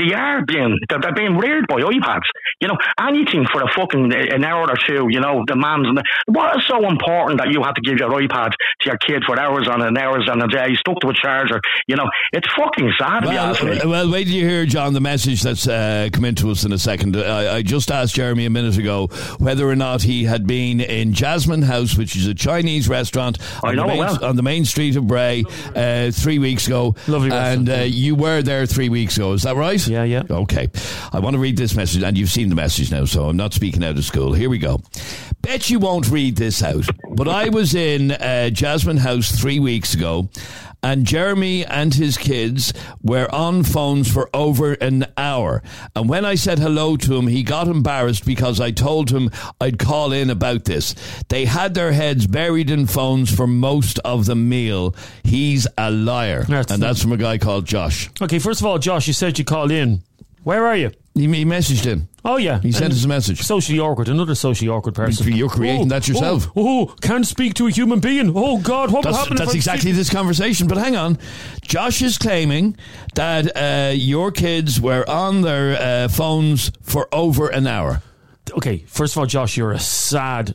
they're being reared by iPads. You know, anything for an hour or two, you know, demands. What is so important that you have to give your iPad to your kid for hours on a day, stuck to a charger? You know, it's fucking sad. Well, wait till you hear, John, the message that's come into us in a second. I just asked Jeremy a minute ago whether or not he had been in Jasmine House, which is a Chinese restaurant on the main street of Bray 3 weeks ago. Lovely restaurant. And you were there 3 weeks ago, is that right? Yeah. Okay. I want to read this message, and you've seen the message now, so I'm not speaking out of school. Here we go. Bet you won't read this out, but I was in Jasmine House 3 weeks ago, and Jeremy and his kids were on phones for over an hour. And when I said hello to him, he got embarrassed because I told him I'd call in about this. They had their heads buried in phones for most of the meal. He's a liar. That's from a guy called Josh. Okay, first of all, Josh, you said you called in. Where are you? He messaged in. Oh, yeah. He sent us a message. Socially awkward. Another socially awkward person. You're creating that yourself. Can't speak to a human being. Oh, God, what will happen? That's exactly this conversation. But hang on. Josh is claiming that your kids were on their phones for over an hour. Okay, first of all, Josh, you're a sad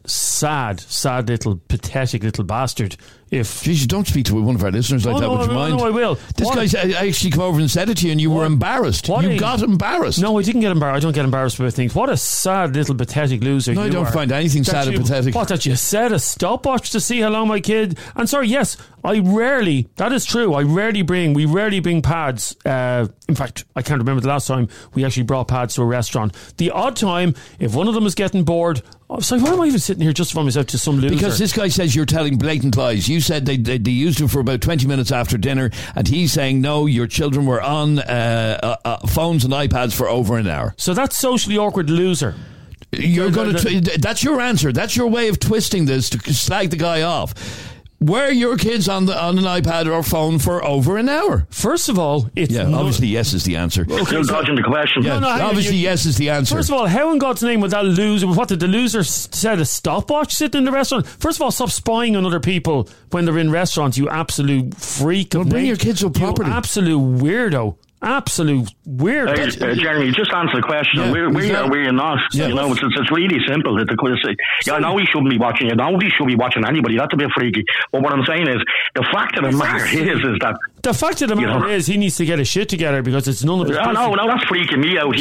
little, pathetic little bastard. Jeez, don't speak to one of our listeners like that, would you mind? No, I will. This guy's actually come over and said it to you, and you were embarrassed. You got embarrassed. No, I didn't get embarrassed. I don't get embarrassed about things. What a sad little pathetic loser. No, I don't find anything sad or pathetic. What, that you set a stopwatch to see how long my kid... And sorry, yes, that is true, we rarely bring pads. In fact, I can't remember the last time we actually brought pads to a restaurant. The odd time, if one of them is getting bored... I was like, why am I even sitting here justifying myself to some loser? Because this guy says you're telling blatant lies. You said they used it for about 20 minutes after dinner, and he's saying, no, your children were on phones and iPads for over an hour. So that's socially awkward loser. You're going to. That's your answer. That's your way of twisting this to slag the guy off. Were your kids on an iPad or phone for over an hour? First of all, it's obviously yes is the answer. Okay, dodging the question. Yeah, obviously yes is the answer. First of all, how in God's name would that loser? What did the loser said? A stopwatch sitting in the restaurant? First of all, stop spying on other people when they're in restaurants. You absolute freak! Don't bring your kids up properly. You absolute weirdo. Absolute weird. Jeremy, just answer the question. Yeah, where are we not? Yeah. You know, it's really simple. I know he shouldn't be watching it. Nobody should be watching anybody. That's a bit freaky. But what I'm saying is, the fact of the matter is that... The fact of the matter is he needs to get his shit together because it's none of his... No, that's freaking me out.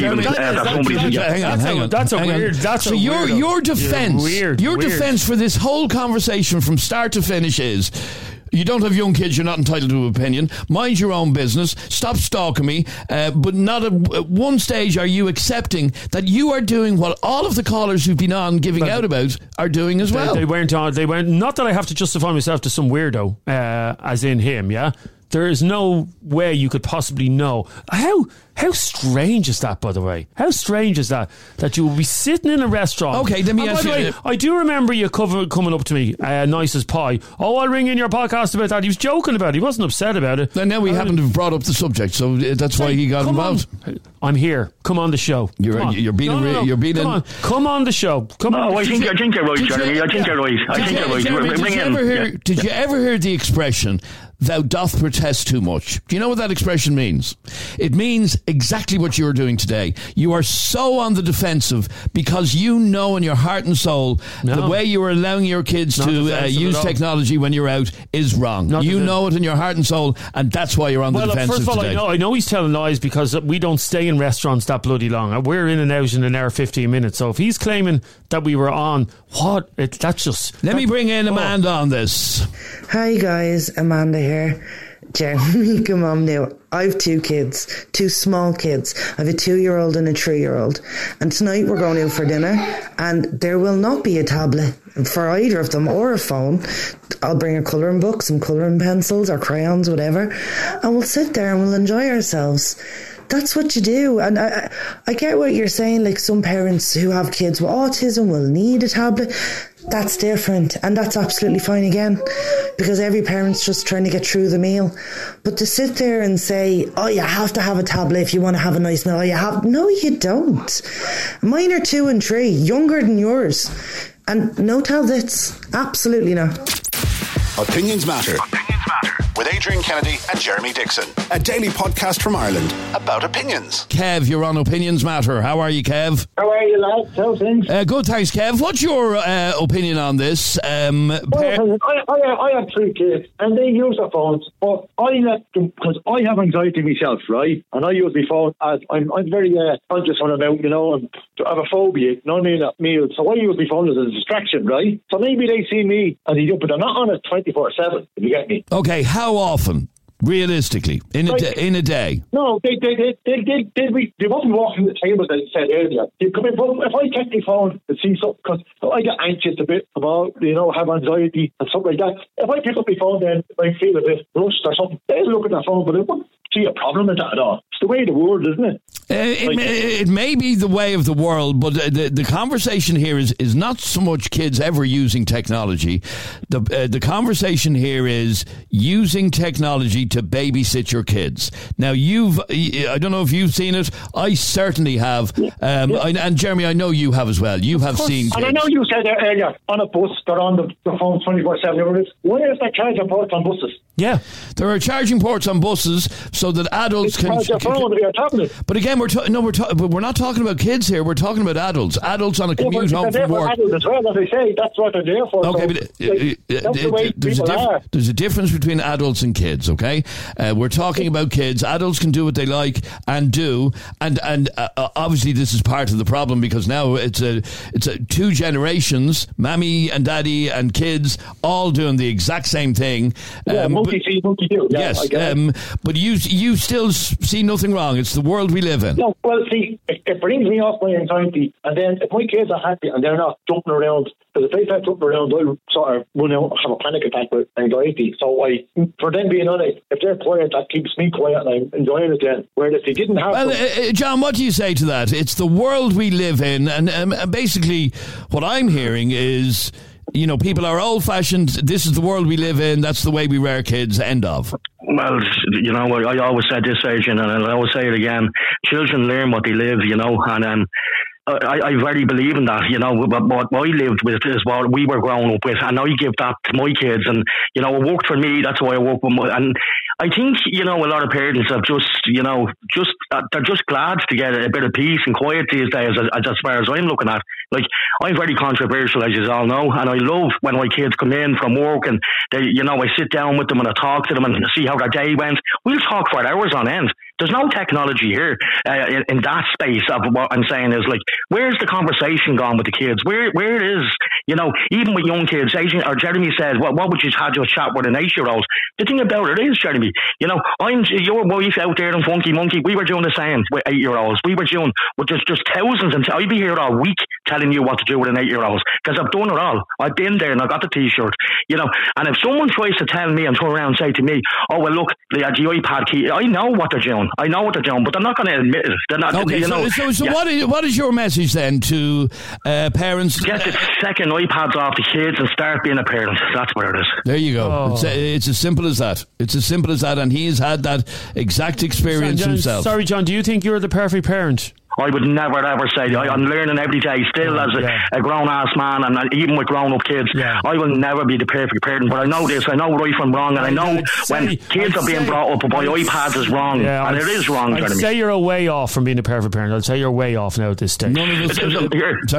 Hang on. That's a weird... So your defense for this whole conversation from start to finish is... You don't have young kids, you're not entitled to an opinion. Mind your own business. Stop stalking me. But not at one stage are you accepting that you are doing what all of the callers who've been on giving out about are doing as well. They weren't on. They weren't. Not that I have to justify myself to some weirdo, as in him, yeah? There is no way you could possibly know. How strange is that, by the way? How strange is that you will be sitting in a restaurant? Okay, let me ask you. I do remember you coming up to me, nice as pie. Oh, I'll ring in your podcast about that. He was joking about it. He wasn't upset about it. And now we happen to have brought up the subject, so that's why he got involved. I'm here. Come on the show. You're being Come on the show. I think you're right, Jeremy. I think you're right. Did you ever hear the expression, thou doth protest too much? Do you know what that expression means? It means exactly what you're doing today. You are so on the defensive because you know in your heart and soul the way you are allowing your kids to use technology when you're out is wrong. You know it in your heart and soul, and that's why you're on the defensive first of all, today. I know he's telling lies because we don't stay in restaurants that bloody long. We're in and out in an hour 15 minutes. So if he's claiming that we were on, that's just... Let me bring in Amanda on this. Hi guys, Amanda here. Jeremy, come on now. I have 2 kids, 2 small kids. I have a 2-year-old and a 3-year-old. And tonight we're going out for dinner and there will not be a tablet for either of them or a phone. I'll bring a colouring book, some colouring pencils or crayons, whatever. And we'll sit there and we'll enjoy ourselves. That's what you do. And I get what you're saying, like some parents who have kids with autism will need a tablet. That's different, and that's absolutely fine again, because every parent's just trying to get through the meal. But to sit there and say, oh, you have to have a tablet if you want to have a nice meal, no, you don't. Mine are 2 and 3, younger than yours, and no tablets, absolutely not. Opinions Matter. With Adrian Kennedy and Jeremy Dixon. A daily podcast from Ireland about opinions. Kev, you're on Opinions Matter. How are you, Kev? How are you, lads? How's things? Good, thanks, Kev. What's your opinion on this? I have 3 kids, and they use their phones, but I let them, because I have anxiety myself, right? And I use my phone as, I'm very conscious when I'm out, you know, and I have a phobia, you know what I mean, at meals. So I use my phone as a distraction, right? So maybe they see me and they do, but they're not on it 24/7, if you get me. Okay, how often? Realistically, in a day? No, they wasn't walking the table that you said earlier. If I take my phone and see something, because I get anxious a bit about, have anxiety and stuff like that. If I pick up my phone, then I feel a bit rushed or something. They look at their phone, but I wouldn't see a problem with that at all. It's the way of the world, isn't it? It may be the way of the world, but the conversation here is not so much kids ever using technology. The conversation here is using technology to babysit your kids. Now, I don't know if you've seen it. I certainly have. And Jeremy, I know you have as well. You have seen kids. And I know you said earlier, on a bus, they're on the phone 24/7. Where is that charging port on buses? Yeah, there are charging ports on buses so that adults can. But again, we're not talking about kids here. We're talking about adults. Adults on a commute home from work. Adults as well, as I say, that's what they're there for. Okay, but there's a difference between adults and kids. Okay, we're talking about kids. Adults can do what they like and do, and obviously this is part of the problem because now it's 2 generations, mammy and daddy and kids, all doing the exact same thing. Multi-do. Yes, but you still see nothing wrong. It's the world we live in. No, well, see, it brings me off my anxiety. And then if my kids are happy and they're not jumping around, because if they start jumping around, I'll sort of run out and have a panic attack with anxiety. So for them being on it, if they're quiet, that keeps me quiet and I'm enjoying it then. Whereas if they didn't have... Well, John, what do you say to that? It's the world we live in. And basically what I'm hearing is... You know, people are old-fashioned. This is the world we live in. That's the way we rear kids. End of. Well, you know, I always said this, Adrian, and I'll always say it again. Children learn what they live, you know, and I very believe in that, you know. What I lived with is what we were growing up with, and I give that to my kids. And, you know, it worked for me. That's why I work with and I think, you know, a lot of parents have they're just glad to get a bit of peace and quiet these days, as far as I'm looking at. Like, I'm very controversial, as you all know, and I love when my kids come in from work and they, you know, I sit down with them and I talk to them and see how their day went. We'll talk for hours on end. There's no technology here in that space of what I'm saying is, like, where's the conversation gone with the kids? Where it is, you know, even with young kids, Jeremy said, what would you have to chat with an 8-year-old? The thing about it is, Jeremy, you know, your wife out there in Funky Monkey, we were doing the same with 8-year-olds. We were doing with just thousands, and I'd be here all week telling you what to do with an 8-year-old, because I've done it all. I've been there and I've got the t-shirt, you know. And if someone tries to tell me and turn around and say to me, oh, well, look, the iPad key, I know what they're doing. I know what they're doing, but they're not going to admit it. They're not. Okay, you know, so what is your message then to parents? Get the second iPads off the kids and start being a parent. That's where it is. There you go. Oh. It's as simple as that. It's as simple as that, and he's had that exact experience himself. Sorry, John, do you think you're the perfect parent? I would never ever say I'm learning every day still as a grown ass man, and even with grown up kids. I will never be the perfect parent, but I know this, I know right from wrong, and I know when kids are being brought up by iPads is wrong, and it is wrong. I'd say you're a way off from being a perfect parent. I'd say you're way off now at this stage. None of us you're the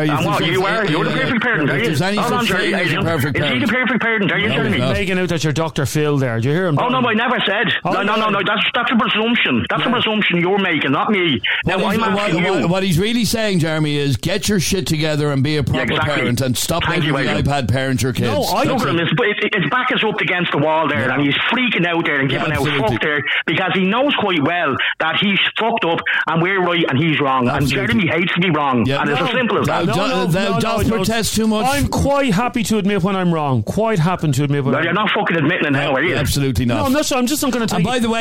perfect parent, are you? Hold on, Jerry. Is he the perfect parent? Are you telling me? Making out that you're Dr. Phil there. Do you hear him? Oh no, I never said. No. That's a presumption. That's a presumption you're making, not me. Now I'm asking you. What he's really saying, Jeremy, is get your shit together and be a proper parent, and stop letting the iPad parent your kids. No, look at him. His back is up against the wall there, and he's freaking out there and giving out fuck there, because he knows quite well that he's fucked up and we're right and he's wrong. Absolutely. And Jeremy hates to be wrong, and it's as simple as that. Thou doth protest too much. I'm quite happy to admit when I'm wrong. Quite happy to admit when I'm wrong. You're not fucking admitting it now, are you? Absolutely not. No, I'm not. I'm just not going to take. By the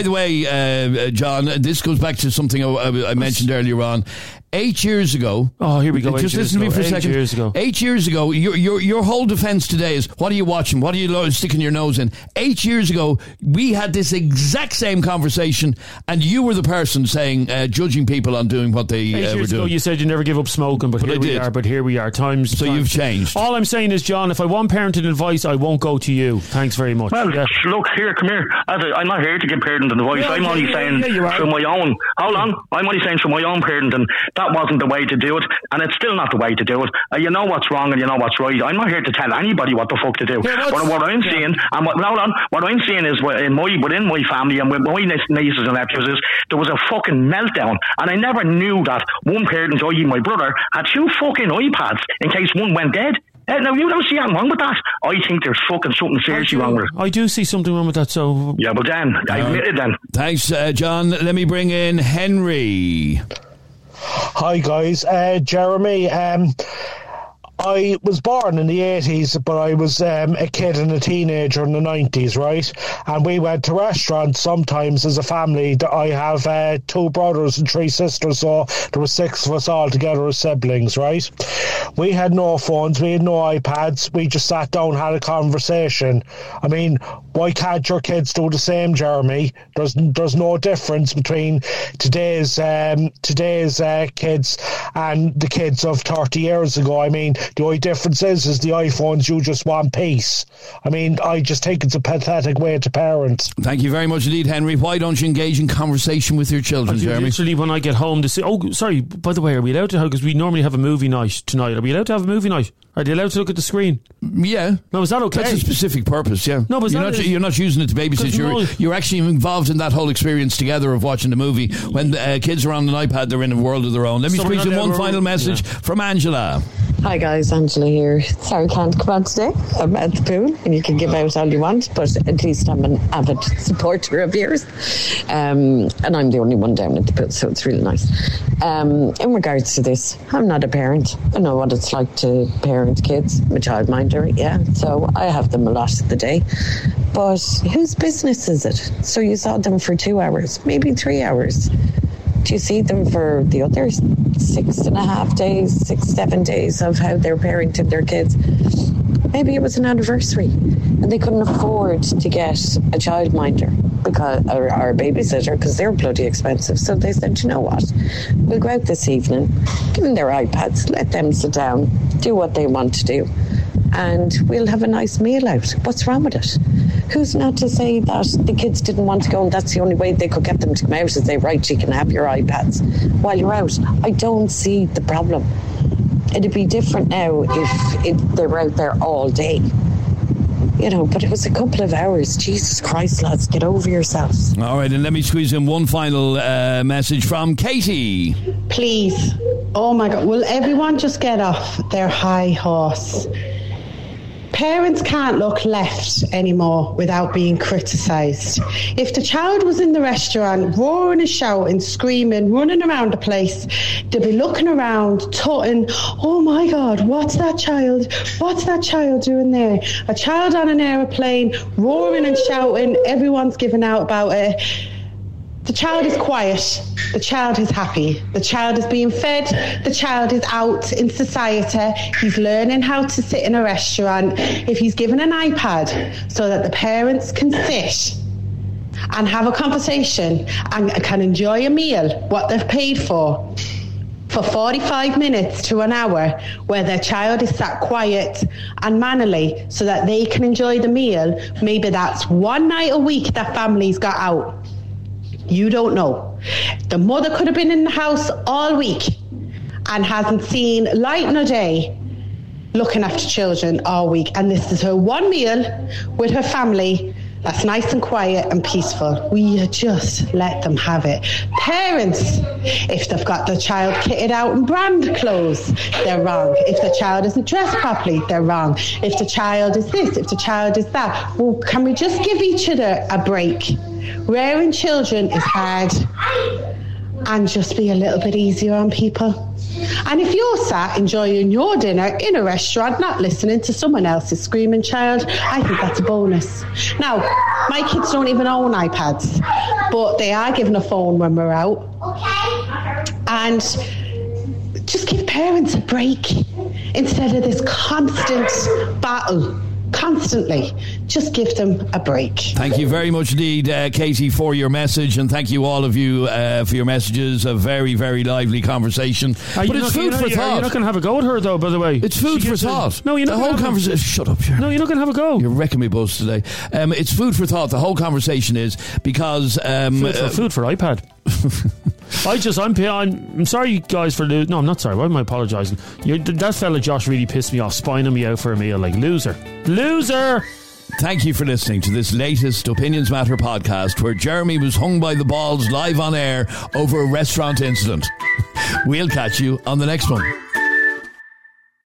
way, John, this goes back to something I mentioned earlier on. 8 years ago. Oh, here we go. Just listen to me for a second. 8 years ago. 8 years ago, your whole defence today is, what are you watching? What are you sticking your nose in? 8 years ago, we had this exact same conversation, and you were the person saying, judging people on doing what they were doing. 8 years ago, you said you never give up smoking, but here we are. Times. You've changed. All I'm saying is, John, if I want parenting advice, I won't go to you. Thanks very much. Well, look, come here. I'm not here to give parenting advice. I'm only saying from my own. Hold on. I'm only saying from my own parenting. That wasn't the way to do it, and it's still not the way to do it. You know what's wrong and you know what's right. I'm not here to tell anybody what the fuck to do. But what I'm seeing, and what I'm seeing is within my family and with my nieces and nephews is there was a fucking meltdown, and I never knew that one parent, i.e. my brother, had 2 fucking iPads in case one went dead. Now, you don't see anything wrong with that. I think there's fucking something seriously wrong with it. I do see something wrong with that, so... Yeah, well then, I admit it then. Thanks, John. Let me bring in Henry. Hi guys, Jeremy. I was born in the 80s, but I was a kid and a teenager in the 90s, right? And we went to restaurants sometimes as a family. I have 2 brothers and 3 sisters, so there were 6 of us all together as siblings, right? We had no phones, we had no iPads, we just sat down and had a conversation. I mean, why can't your kids do the same, Jeremy? There's no difference between today's kids and the kids of 30 years ago. I mean, the only difference is the iPhones, you just want peace. I mean, I just think it's a pathetic way to parent. Thank you very much indeed, Henry. Why don't you engage in conversation with your children, Jeremy? Literally, when I get home to say, oh, sorry, by the way, are we allowed to have, because we normally have a movie night tonight, are we allowed to have a movie night? Are they allowed to look at the screen? Yeah. No, is that okay? That's a specific purpose, yeah. No, but you're not using it to babysit. You're actually involved in that whole experience together of watching the movie. When the kids are on an iPad, they're in a world of their own. Let me squeeze in one final message from Angela. Hi guys, Angela here. Sorry, can't come on today. I'm at the pool and you can give out all you want, but at least I'm an avid supporter of yours. And I'm the only one down at the pool, so it's really nice. In regards to this, I'm not a parent. I know what it's like to parent kids. I'm a childminder, yeah. So I have them a lot of the day. But whose business is it? So you saw them for 2 hours, maybe 3 hours. Do you see them for the other 6.5 days, 7 days of how they're parenting their kids? Maybe it was an anniversary and they couldn't afford to get a childminder or a babysitter because they're bloody expensive. So they said, you know what, we'll go out this evening, give them their iPads, let them sit down, do what they want to do, and we'll have a nice meal out. What's wrong with it? Who's not to say that the kids didn't want to go and that's the only way they could get them to come out is they, right, you can have your iPads while you're out. I don't see the problem. It'd be different now if they were out there all day. You know, but it was a couple of hours. Jesus Christ, lads, get over yourselves. All right, and let me squeeze in one final message from Katie. Please, oh my God, will everyone just get off their high horse? Parents can't look left anymore without being criticised. If the child was in the restaurant roaring and shouting, screaming, running around the place, they'd be looking around, tutting, oh my God, what's that child? What's that child doing there? A child on an aeroplane, roaring and shouting, everyone's giving out about it. The child is quiet. The child is happy. The child is being fed. The child is out in society. He's learning how to sit in a restaurant. If he's given an iPad so that the parents can sit and have a conversation and can enjoy a meal, what they've paid for 45 minutes to an hour, where their child is sat quiet and mannerly so that they can enjoy the meal, maybe that's one night a week that family's got out. You don't know. The mother could have been in the house all week and hasn't seen light no day looking after children all week. And this is her one meal with her family that's nice and quiet and peaceful. We just let them have it. Parents, if they've got the child kitted out in brand clothes, they're wrong. If the child isn't dressed properly, they're wrong. If the child is this, if the child is that, well, can we just give each other a break? Rearing children is hard, and just be a little bit easier on people. And if you're sat enjoying your dinner in a restaurant, not listening to someone else's screaming child, I think that's a bonus. Now, my kids don't even own iPads, but they are given a phone when we're out. And just give parents a break instead of this constant battle. Constantly, just give them a break. Thank you very much indeed, Katie, for your message, and thank you all of you for your messages. A very, very lively conversation. But it's food for thought. You're not going to have a go at her, though, by the way. It's food for thought. No, you're not. The whole conversation. Shut up, Sharon. No, you're not going to have a go. You're wrecking me buzz today. It's food for thought. The whole conversation is because food for iPad. I'm sorry, guys, for losing. No, I'm not sorry. Why am I apologising? That fella Josh really pissed me off, spining me out for a meal. Like, loser. Thank you for listening to this latest Opinions Matter podcast, where Jeremy was hung by the balls live on air over a restaurant incident. We'll catch you on the next one.